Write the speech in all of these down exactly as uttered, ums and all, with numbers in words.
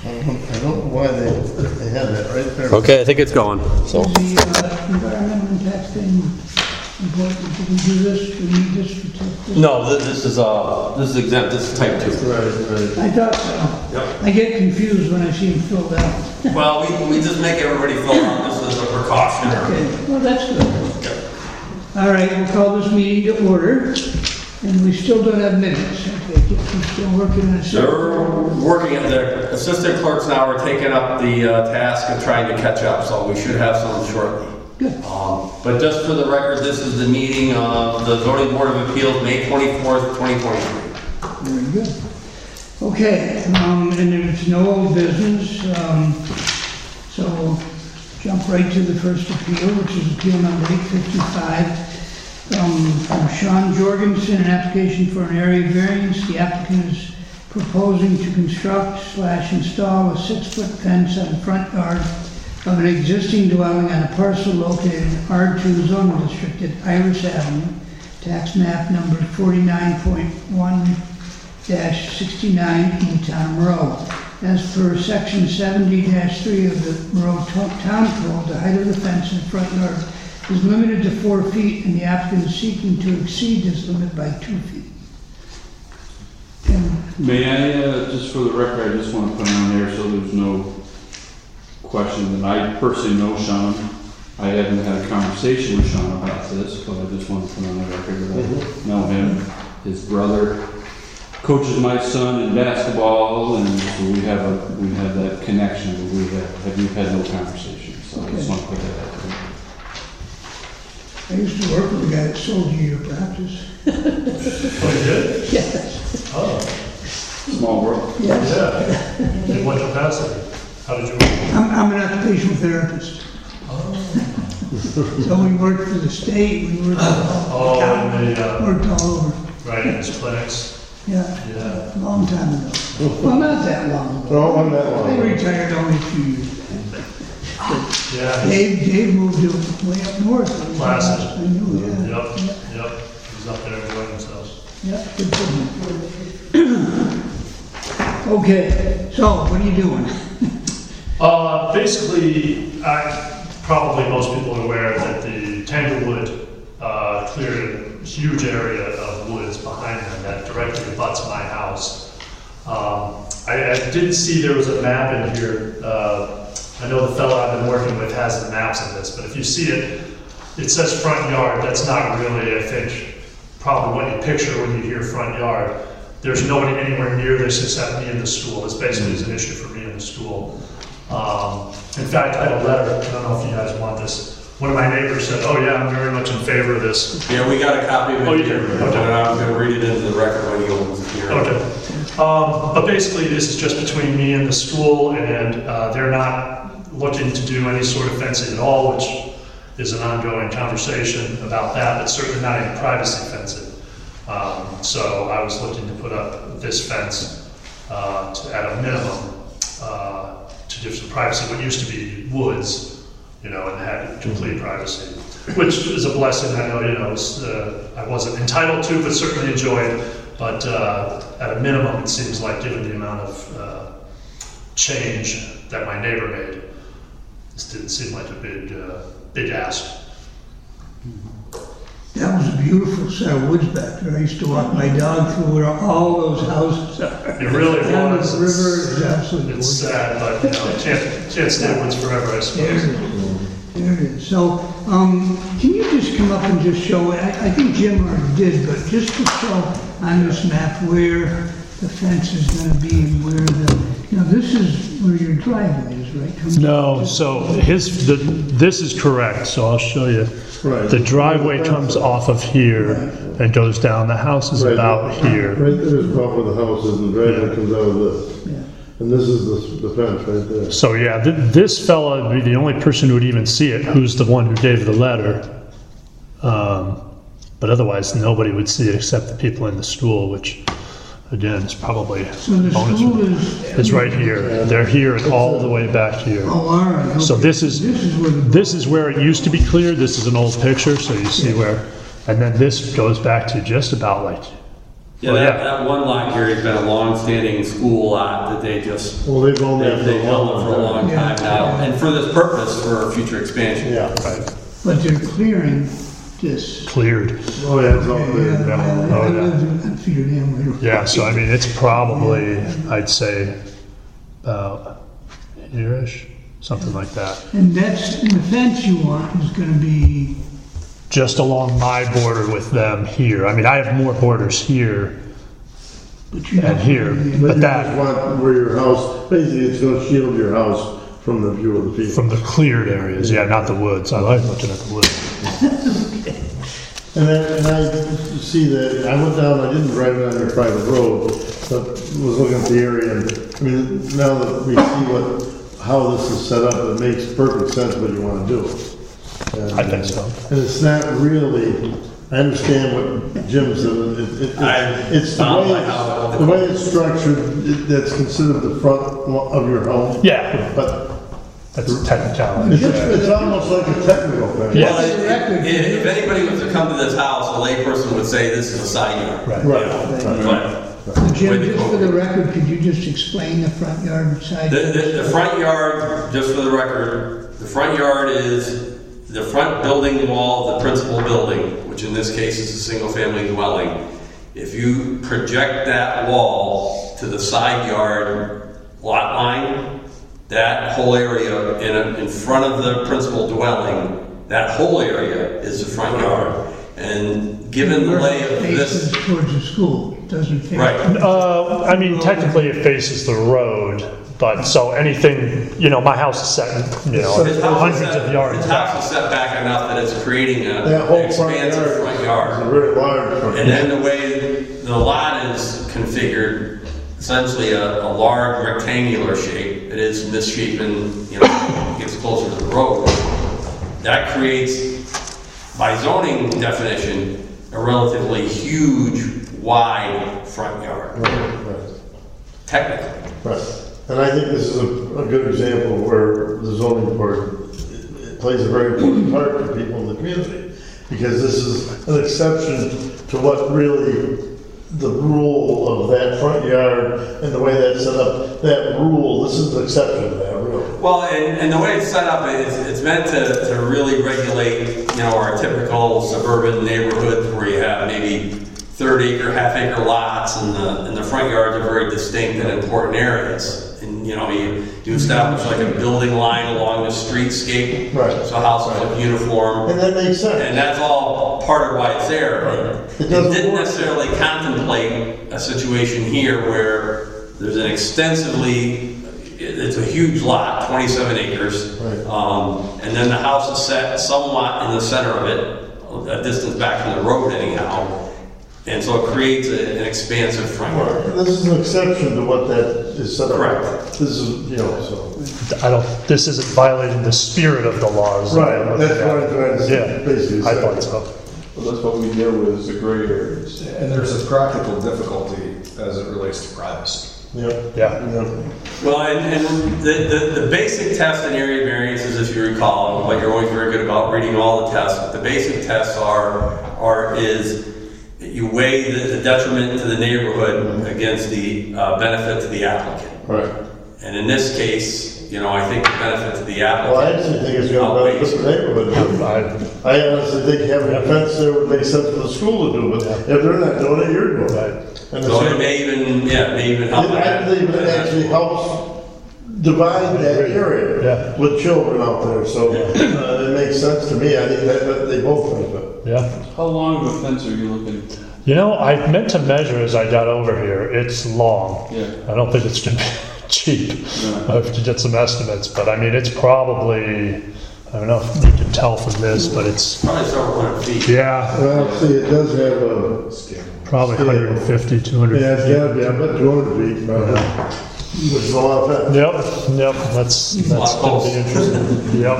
I don't, I don't know why they, they had that right there. Okay, I think it's going. So Is the uh, environmental impact thing important? Did we do this? Do we need this for this? no, th- this is uh, this is exempt. This is type two. Right, right. I thought so. Yep. I get confused when I see them filled out. Well, we, we just make everybody fill out this as a precaution. Okay, well, that's good. Yep. All right, we'll call this meeting to order, and we still don't have minutes. Okay, we're still working on it. They're working at the assistant clerks now are taking up the uh, task of trying to catch up, so we should have some shortly. Good. Um, but just for the record, this is the meeting of the zoning board of appeals, May twenty-fourth, twenty twenty-three. Very good. Okay, um, and there's no old business, um, so we'll jump right to the first appeal, which is appeal number eight fifty-five. Um, from Sean Jorgensen, an application for an area variance. The applicant is proposing to construct slash install a six-foot fence on the front yard of an existing dwelling on a parcel located in R two zoning district at Iris Avenue, tax map number forty-nine point one dash sixty-nine, Kingtown Road. As per section seventy dash three of the Monroe Town Code, the height of the fence in the front yard is limited to four feet, and the applicant is seeking to exceed this limit by two feet. And May I, uh, just for the record, I just want to put on there so there's no question that I personally know Sean. I haven't had a conversation with Sean about this, but I just want to put on the record that I know him. His brother coaches my son in basketball, and so we have a we have that connection. But we have, have we've had no conversation, so I just want to put that out there. I used to work with a guy that sold you your practice. Oh, you did? Yes, Oh, Small world. yes. yeah. In what capacity? How did you? I'm, I'm an occupational therapist. So we worked for the state, we worked all, Oh, in the, uh, worked all over. right, in his clinics? Yeah, Yeah. a long time ago. Well, not that long ago. No, wasn't that long. I retired only a few years. Yeah. he's- Dave, Dave moved to way up north. Placid. I knew, yeah. Yep, yep. He's up there enjoying himself. Yeah, good for him. Okay, so what are you doing? Uh, basically, I, probably most people are aware that the Tanglewood, uh, cleared a huge area of woods behind them that directly abuts my house. Um, I, I didn't see there was a map in here. Uh, I know the fellow I've been working with has the maps of this, but if you see it, it says front yard. That's not really, I think, probably what you picture when you hear front yard. There's nobody anywhere near this except me and the school. This basically is an issue for me and the school. Um, in fact, I had a letter, I don't know if you guys want this. One of my neighbors said, oh yeah, I'm very much in favor of this. Yeah, we got a copy of it Oh, you here. did? Okay. And I'm going to read it into the record when he opens it here. Okay. Um, but basically, this is just between me and the school, and uh, they're not looking to do any sort of fencing at all, which is an ongoing conversation about that, but certainly not any privacy fencing. Um, so I was looking to put up this fence uh, to, at a minimum uh, to give some privacy. What used to be woods, you know, and had complete privacy, which is a blessing. I know, you know, was, uh, I wasn't entitled to, but certainly enjoyed. But uh, at a minimum, it seems like, given the amount of uh, change that my neighbor made, this didn't seem like a big, uh, big ask. That was a beautiful set of woods back there. I used to walk my dog through where all those houses are. It really Down was. the river is absolutely It's gorgeous. sad, but you know, can't can't stay woods forever, I There it suppose. is. There it is. So, um, can you just come up and just show, I, I think Jim already did, but just to show on this map where the fence is gonna be and where the, you know, this is where your driveway is, right? Comes- No, so his, the, this is correct, so I'll show you. Right. The driveway comes off of here and goes down, the house is Right. about here. Right there is proper the house is, and the driveway comes out of this. Yeah. And this is the, the fence right there. So yeah, th- this fella would be the only person who would even see it, who's the one who gave the letter. Um, But otherwise, nobody would see it except the people in the school, which, again, is probably So the bonus. school is. It's right here. They're here and all the way back here. Oh, all right. So okay. this is, This is where the. this is where it used to be cleared. This is an old picture, so you see where, and then this goes back to just about like Yeah, Well, that, yeah. that one lot here has been a long-standing school lot that they just, Well, they've owned they- that for they've a held it long for a long Yeah. time now, and for this purpose, for future expansion. Yeah. Right. But they're clearing this. Cleared. Oh, yeah, it's all clear. Yeah, Yeah. I- Oh, I yeah. lived in Feeder Dam Road. Yeah, so I mean, it's probably, I'd say, about here-ish, something like that. And that's, and the fence you want is gonna be, Just along my border with them here. I mean, I have more borders here but you and don't. here, But but you just that, want where your house, basically it's gonna shield your house from the view of the people. from the cleared areas, yeah, not the woods. I like looking at the woods. And then, and I see that, I went down, I didn't drive it on your private road, but was looking at the area, and, I mean, now that we see what, how this is set up, it makes perfect sense what you wanna do. And- I think so. And it's not really, I understand what Jim said, it, it, I it's the found way, my house. it's- the way it's structured, it- that's considered the front of your home. Yeah, But that's a technicality. it's, it's almost like a technical thing. Yeah. Well, if, if- if anybody was to come to this house, a layperson would say this is a side yard. Right. Right. But Jim, just for the record, could you just explain the front yard and side? the, the, the front yard, just for the record, the front yard is the front building wall of the principal building, which in this case is a single-family dwelling. If you project that wall to the side yard lot line, that whole area in, a, in front of the principal dwelling, that whole area is the front yard. And given the lay of Faces this, towards the school, it doesn't face. right, Uh, I mean, technically it faces the road, but so anything, you know, my house is set, you know, his house is hundreds set, of yards his back. house is set back enough that it's creating a That whole an front expansive yard front is a yard. very large front And yard. then the way the lot is configured, essentially a, a large rectangular shape, it is misshapen, you know, gets closer to the road. That creates, by zoning definition, a relatively huge, wide front yard, Right, right, technically. right. And I think this is a, a good example where the zoning board it- it plays a very important part for people in the community. Because this is an exception to what really the rule of that front yard and the way that's set up, that rule, this is an exception to that, really. Well, and, and the way it's set up, it's, it's meant to, to really regulate, you know, our typical suburban neighborhoods where you have maybe third acre, half acre lots and the, and the front yards are very distinct and important areas. And, you know, you, you establish like a building line along the streetscape. Right. So houses look uniform. And that makes sense. And that's all part of why it's there. But It it doesn't didn't work. necessarily contemplate a situation here where there's an extensively, it- it's a huge lot, twenty-seven acres. Right. Um, and then the house is set somewhat in the center of it, a distance back from the road anyhow. And so it creates a- an expansive front yard. This is an exception to what that is set up. Correct. This is, you know, so. I don't, this isn't violating the spirit of the laws. Right, that's what I'm trying to say, Yeah, basically I say. thought so. Well, that's what we deal with, is the gray areas. And there's a practical difficulty as it relates to privacy. Yep. Yeah. Yep. Well, and, and the, the, the basic test in area variances, if you recall, but you're always very good about reading all the tests, but the basic tests are, are, is you weigh the the detriment to the neighborhood against the uh, benefit to the applicant. Right. And in this case, you know, I think the benefit to the Well, I applicant. actually think it's gonna benefit the neighborhood. I- I honestly think having a fence there would make sense for the school to do, but if they're not doing it, you're doing it. And So it it's- may even, yeah, it may even help. I believe it actually helps divide that area Yeah. with children out there, so uh, it makes sense to me. I think that, that they both benefit. Yeah. How long of a fence are you looking? You know, I meant to measure as I got over here. It's long. Yeah. I don't think it's gonna be cheap. No. I have to get some estimates, but I mean, it's probably, I don't know if you can tell from this, but it's, Probably several hundred feet. yeah, Well, see, it does have a, probably one hundred fifty, two hundred. yeah, it's gotta be, I bet two hundred feet, probably. Which is a lot of fence. Yep, yep, that's, that's gonna be interesting. Yep.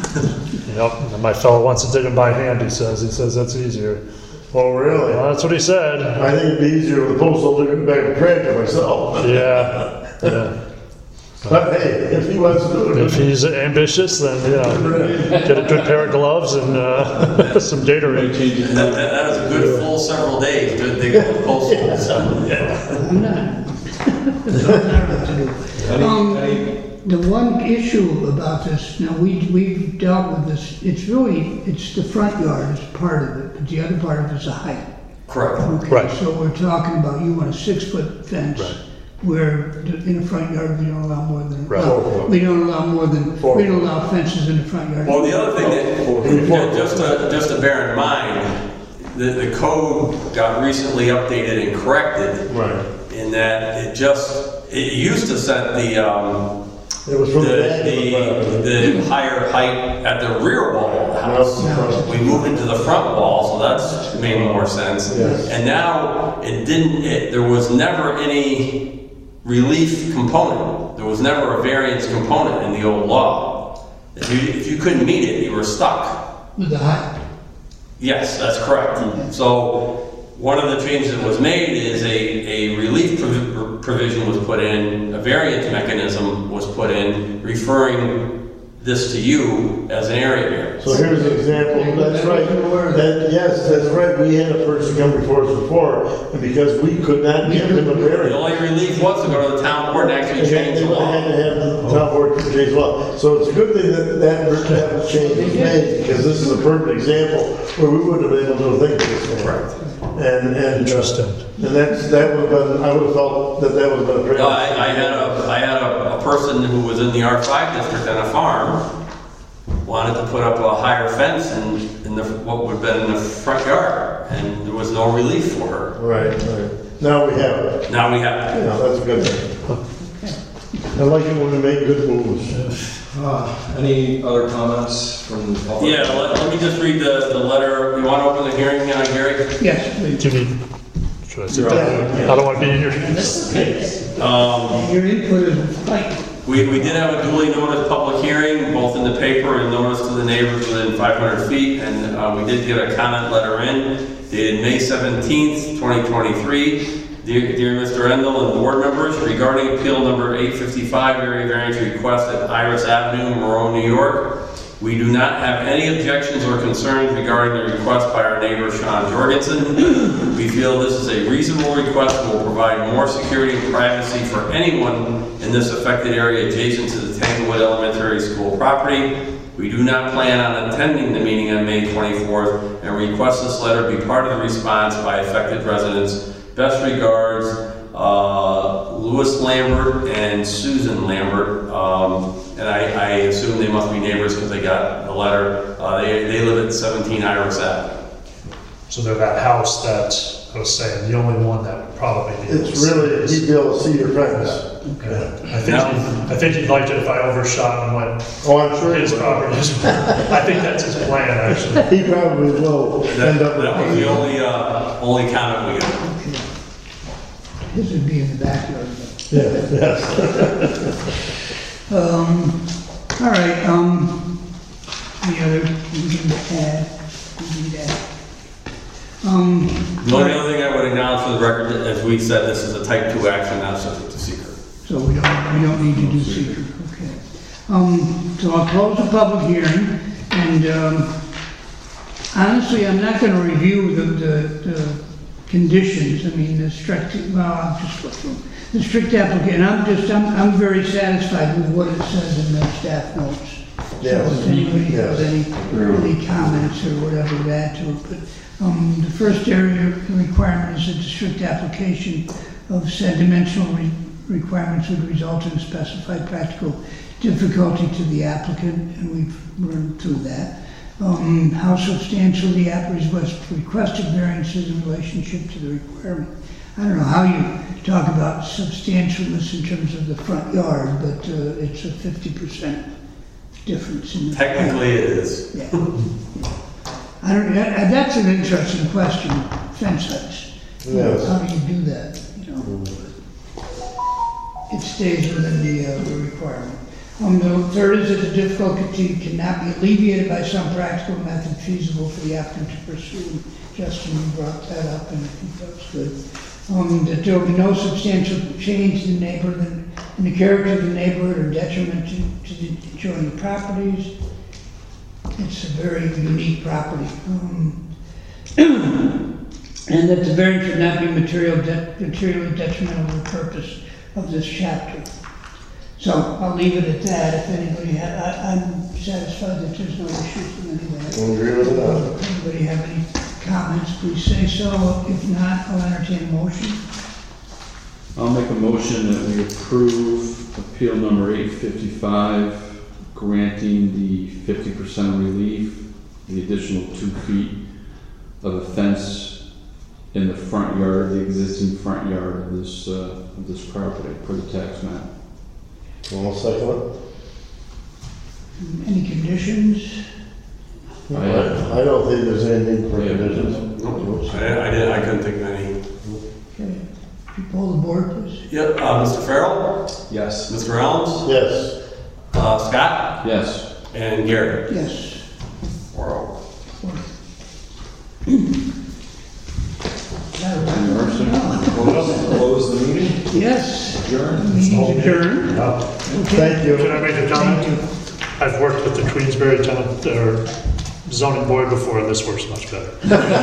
Yep, and my fellow wants to dig them by hand, he says. He says that's easier. Oh, really? Well, that's what he said. I think it'd be easier with a postal looking back and tractor myself. Yeah, yeah. But hey, if he wants to do it. If he's ambitious, then, you know, get a good pair of gloves and uh, some data May rate. change his That, mind. that that was a good full several days to dig up the postal, so, yeah. I'm not. That's what I'm not to do. Um, The one issue about this, now, we, we've dealt with this, it's really, it's the front yard is part of it, but the other part of it is the height. Correct. Okay, Right. so we're talking about, you want a six-foot fence, Right. where the- in the front yard, we don't allow more than, Right. well, we don't allow more than, Four. we don't allow fences in the front yard. Well, the other thing that, just to, just to bear in mind, the, the code got recently updated and corrected Right. in that it just, it used to set the, um, It was the, from the back of the, the. the higher height at the rear wall of the house. House. We moved into the front wall, so that's made more sense. Yes. And now, it didn't, it, there was never any relief component. There was never a variance component in the old law. If you, if you couldn't meet it, you were stuck. With the height. Yes, that's correct. So, one of the changes that was made is a, a relief provi- provision was put in, a variance mechanism was put in, referring this to you as an area variance. So here's an example, that's right, that, yes, that's right, we had a person come before us before, and because we could not give him a The variance. only relief was to go to the town board and actually They change the would have law. had to have the town board change law. So it's a good thing that that, that change was made, because this is a perfect example where we wouldn't have been able to think of this. Correct. And, and. Interesting. And that's, that would have been, I would have felt that that would have been a. No, I, I had a, I had a, a person who was in the R five district on a farm, wanted to put up a higher fence in, in the, what would have been in the front yard, and there was no relief for her. Right, right. Now we have it. Now we have You it. know, that's a good thing. I like it when we make good moves. Uh, Any other comments from the public? Yeah, let, let me just read the, the letter. You want to open the hearing, uh, Gary? Yes, please. Do you need, should I sit down? I don't want to be in your. Um, Your input is right. We, we did have a duly noticed public hearing, both in the paper and notice to the neighbors within five hundred feet, and uh, we did get a comment letter in dated May seventeenth, twenty twenty-three. Dear, dear Mister Endel and board members, regarding appeal number eight fifty-five, area variance request at Iris Avenue, Monroe, New York, we do not have any objections or concerns regarding the request by our neighbor Sean Jorgensen. We feel this is a reasonable request and will provide more security and privacy for anyone in this affected area adjacent to the Tanglewood Elementary School property. We do not plan on attending the meeting on May twenty-fourth and request this letter be part of the response by affected residents. Best regards, uh, Louis Lambert and Susan Lambert. Um, and I, I assume they must be neighbors because they got the letter. Uh, they, they live at seventeen Iris Avenue. So they're that house that I was saying, the only one that would probably be. able to It's see really, this. he'd be able to see your friends. Okay. I think, he- I think he'd like it if I overshot and went Oh, I'm sure. he his would. property. I think that's his plan, actually. He probably will That, end up. that was the only, uh, only comment we got. This would be in the backyard. Yeah, yes. Um, all right, um, any other, anything to add? Anything to add? Um, The only other thing I would acknowledge for the record, as we said, this is a type two action, not subject to seeker. so we don't, we don't need to do secret, okay. Um, so I'll close the public hearing, and, um, honestly, I'm not gonna review the, the, the conditions, I mean, the strict, well, I'll just look through them. The strict application, I'm just, I'm, I'm very satisfied with what it says in the staff notes. So Yes. if anybody has Yes. any, any comments or whatever to add to it, but, um, the first area requirement is that the strict application of said dimensional re- requirements would result in specified practical difficulty to the applicant, and we've run through that. Um, how substantial the applicant's requested variances in relationship to the requirement. I don't know how you talk about substantialness in terms of the front yard, but uh, it's a fifty percent difference in the. Technically, it is. Yeah. I don't, that- that's an interesting question, fence heights. Yes. How do you do that, you know? It stays within the, uh, the requirement. Um, the third is that the difficulty cannot be alleviated by some practical method feasible for the applicant to pursue. Justin, you brought that up, and I think that was good. Um, that there will be no substantial change in the neighborhood in the character of the neighborhood or detriment to, to the adjoining properties. It's a very unique property. Um, and that the variance should not be material de- materially detrimental to the purpose of this chapter. So I'll leave it at that. If anybody, ha- I, I'm satisfied that there's no issues with any of that. I agree with that. If anybody have any comments, please say so. If not, I'll entertain a motion. I'll make a motion that we approve appeal number eight fifty-five, granting the fifty percent relief, the additional two feet of a fence in the front yard, the existing front yard of this, uh, of this property per the tax map. One second it. Any conditions? I I have- I don't think there's anything for Yeah. conditions. Nope. I, I did, I couldn't think of any. Okay. If you poll the board, please. Yep, uh, Mister Farrell, Yes. Mister Elms, Yes. uh, Scott, Yes. and Gary. Yes. Four oh. Close the meeting. Yes. Adjourn. Meeting's adjourned. Thank you. Can I make a comment? I've worked with the Queensberry Town, or zoning board before, and this works much better.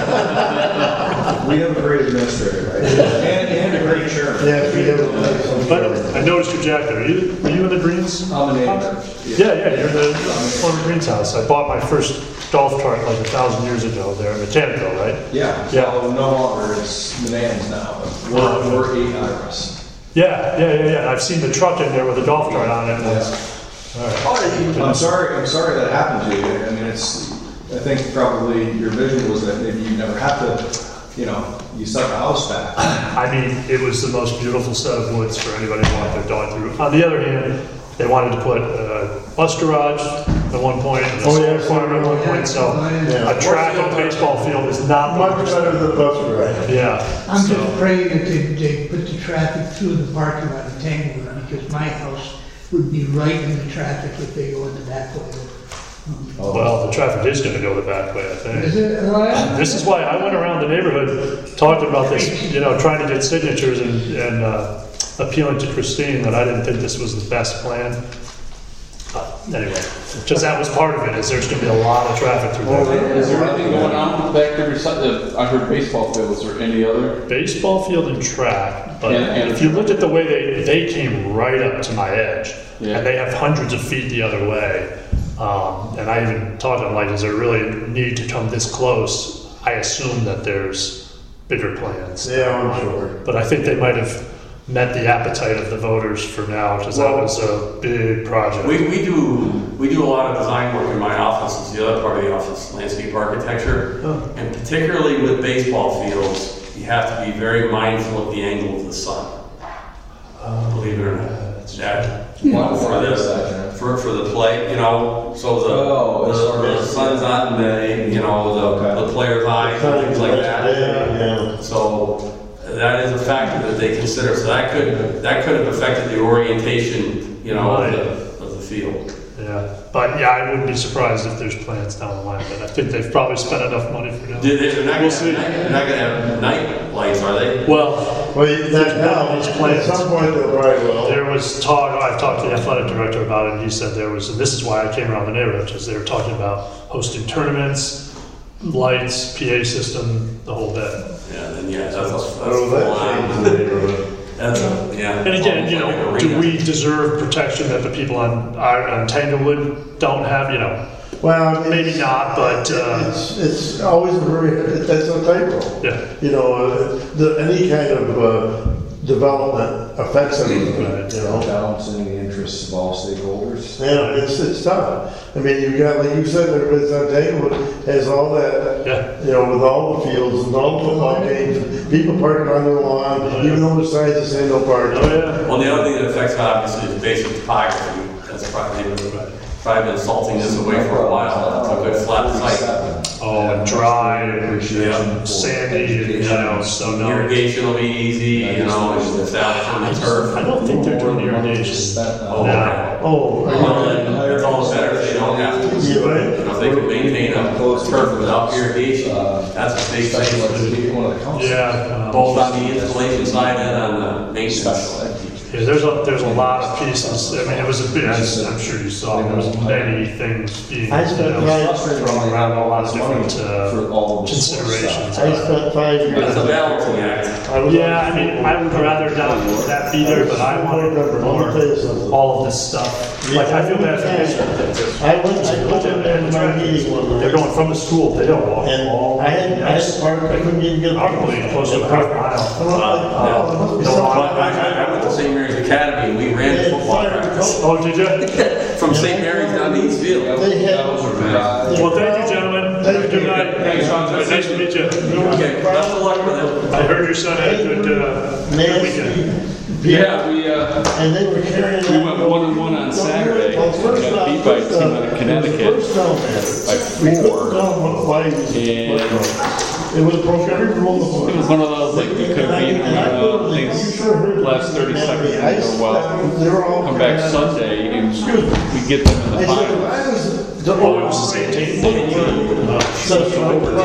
We have a great administrator, right? And, and a great chairman. Yeah, we have. But I noticed you, Jack, there. Are you, were you in the Greens? I'm a neighbor. Yeah, yeah, you're in the former Greens house. I bought my first golf cart like a thousand years ago there in Botanico, right? Yeah, Yeah. so no longer, it's Manans now, but we're, we're eight Iris. Yeah, yeah, yeah, yeah. I've seen the truck in there with a golf cart on it. and it's- all right. Oh, I'm sorry, I'm sorry that happened to you. I mean, it's, I think probably your vision was that maybe you never have to, you know, you set the house back. I mean, it was the most beautiful set of woods for anybody who wanted their dog through. On the other hand, they wanted to put a bus garage at one point, and a Oh, solar yeah, farm at one point, so Yeah. a track and baseball field is not Much much. better than the bus ride. Yeah. I'm so- just praying that they, they put the traffic through the parking lot in Tanglewood, because my house would be right in the traffic if they go in the back way. Um, Well, the traffic is gonna go the back way, I Is think. it, well, This is why I went around the neighborhood talking about this, you know, trying to get signatures and, and uh, appealing to Christine that I didn't think this was the best plan. But Anyway, just that was part of it, is there's gonna be a lot of traffic through there. Is there anything going on back there besides, the- I heard baseball field, is there any other? Baseball field and track, but And- and- if you look at the way they, they came right up to my edge, Yeah. and they have hundreds of feet the other way. Um, and I even talked to them, like, is there really a need to come this close? I assume that there's bigger plans. Yeah, I'm sure. But I think they might have met the appetite of the voters for now, because that was a big project. We, we do, we do a lot of design work in my office, it's the other part of the office, landscape architecture. Oh. And particularly with baseball fields, you have to be very mindful of the angle of the sun. Believe it or not. That, Wow, for why is that, the, Jen? for, for the play, you know, so Oh, as far the, the, the as- sun's not in the, you know, the, Okay. the player's eyes and things like that. Yeah, yeah. So that is a factor that they consider. So that could, that could have affected the orientation, you know, of the, of the field. Yeah, but yeah, I wouldn't be surprised if there's plans down the line, but I think they've probably spent enough money for now. They- They're not We'll gonna see. have, night- they're not gonna have night lights, are they? Well, Well, you- that now, These at plans. some point they'll probably will. there was talk, I've talked to the athletic director about it, and he said there was, and this is why I came around the neighborhood, because they were talking about hosting tournaments, lights, P A system, the whole bit. Yeah, then yeah, that's, that's Oh, full that changed the on. neighborhood. That's a, yeah. And again, you know, Almost like do an we arena. deserve protection that the people on, on Tanglewood don't have, you know? Well, I mean, Maybe not, but, uh, It's, it's always a very, that's a typo. Yeah. You know, uh, the, any kind of, uh, development affects everything, you know? Balancing the interests of all stakeholders. Yeah, it's, it's tough. I mean, you've got, like you said, everybody's on Tanglewood has all that, Yeah. you know, with all the fields and all the football games, people parking on their lawn, even though the signs that say no parking. Oh, yeah. Well, the other thing that affects it obviously is basic topography. That's probably, probably been salting this away for a while. It's a good flat site. Oh, and dry, and Appreciation for sandy, and, you know, so no. Irrigation will be easy, you know, it's out from the turf. I don't think they're doing irrigation. Oh, now. Oh, Well, then, it's all better if they don't have to. Yeah, right. You know, if they can maintain a turf without irrigation, that's a big Special thing. education, one of the councils. Yeah. um, Both on the installation side and on the maintenance. Special ed teachers. Yeah, there's a, there's a lot of pieces, I mean, it was a big, I'm sure you saw, there was many things being, you I spent know, five- thrown around, a lot of money different uh, for all the sports considerations. I spent five It's years. a balancing act. I was- Yeah, I mean, I would rather not that be there, but I wanted Let me more, tell you something. all of this stuff. Like, I feel bad for kids. I went, I went in there to my meeting one night. They're going from the school, they don't walk And all. I had, I had to park, I couldn't even get a park. Probably close to a half mile. I'm like, oh, there must be No, something. I, I, I went to Saint Mary's Academy and we They ran had football fire practice. Oh, did you? From Saint Mary's down to East Field. They had. Well, thank you, gentlemen. Thank you. Good night. Nice to meet you. Okay, best of luck with it. I heard your son had a good, uh, good weekend. Nasty. Yeah, we, uh, And they were carrying. we went one and one on Saturday. Well, first Got off, beat by a first team off, out of it was Connecticut first down there. by We couldn't four. tell what- why he was- And- It was broke every rule of the It was one of those, like, we could have beaten them, uh, things last thirty seconds and go, well, come back Sunday and we get them in I the said, if finals. I was the Oh, it was the same team? such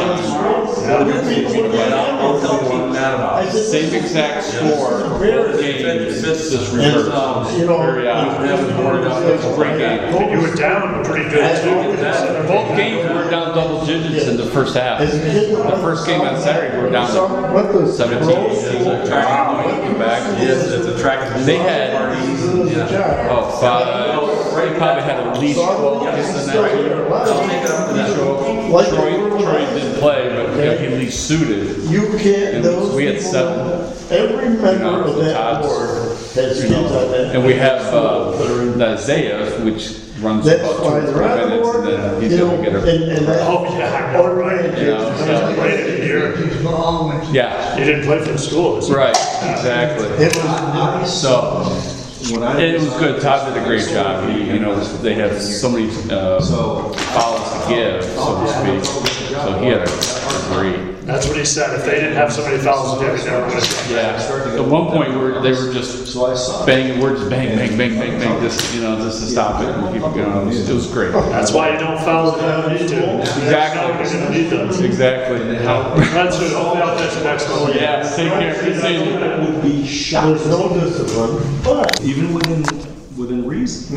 And I'll, I'll tell Pete Matt about I it. said, Same exact score, both games, just and, reversed. you know. Very odd. It's a great game. You were down pretty good too. Both games were down double digits in the first half. As a kid, The first game on Saturday, we were down what the seventeen. Wow. Back. Yes, it's attractive. They had- Yeah. Oh, five, they probably had at least twelve kids in that team. I'll make it up to that. Like, Troy, Troy didn't play, but you know, he at least suited. you can't, And those we had people, seven. every member know, of the that Todd's, board has You kids on know, that. and we have uh, Isaiah, which runs That's about two why or they're three on the minutes, board, and then he's you know, gonna get and, a. and that. Oh, yeah, I know, right. You know, so- Wait a year. Yeah, You didn't play for the school, is it? right, exactly. It was, So, When I it was good. Todd did a great job. He, you know, they had so many uh, So- fouls to give, so to speak. So he had a great. That's what he said, if they didn't have so many fouls, they would never would have. Yeah. At one point, we were, they were just So I saw. banging words, bang, bang, bang, bang, bang, just you know, just to stop it and keep it going. It was, it was great. That's why you don't foul if you don't need to. Exactly. You don't need them. Exactly. That's it, hopefully I'll catch you next one. Yeah. Take care. Good seeing you. Would be shocked, there's no discipline, but even within, within reason.